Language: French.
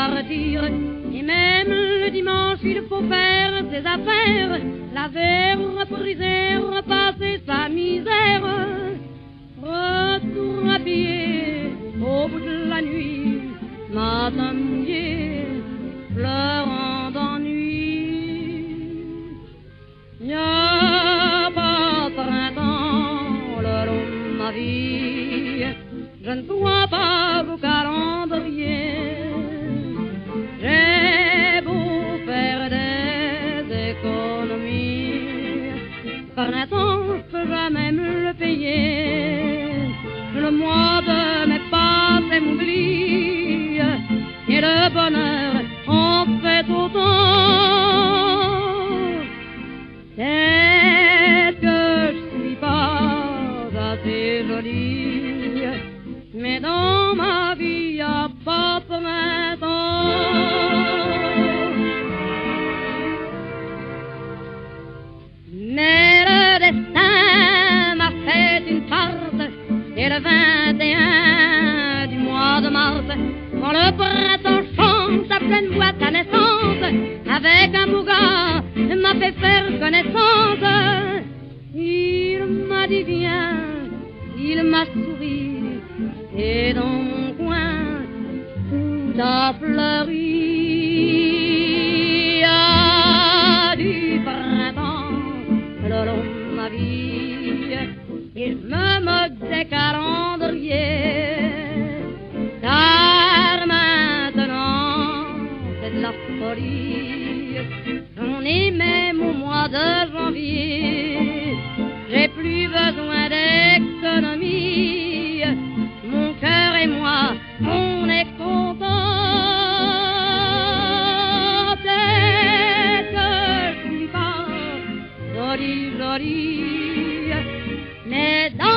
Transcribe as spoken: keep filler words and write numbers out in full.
partir. Et même le dimanche, il faut faire ses affaires, laver, repriser, repasser sa misère. Retour à pied au bout de la nuit, matin mouillé, pleurant d'ennui. Y a pas de printemps le long de ma vie, je ne crois pas au calendrier. J'ai beau faire des économies, printemps, je peux jamais me le payer. Le mois de mai passe et m'oublie, et le bonheur en fait autant. Peut-être que je suis pas assez jolie, mais dans ma vie y a pas de printemps. Mais le destin m'a fait une tarte, et le vingt et un du mois de mars, quand le printemps chante à pleine voix ta naissance, avec un bougat m'a fait faire connaissance. Il m'a dit viens, il m'a souri, et dans mon coin tout a fleuri. Ah, du printemps le long de ma vie, et je me moque des calendriers, car maintenant c'est de la folie. J'en ai même au mois de janvier, j'ai plus besoin d'économie. Mon cœur et moi, on est contents. Peut-être que je suis pas jolie, jolie, mais dans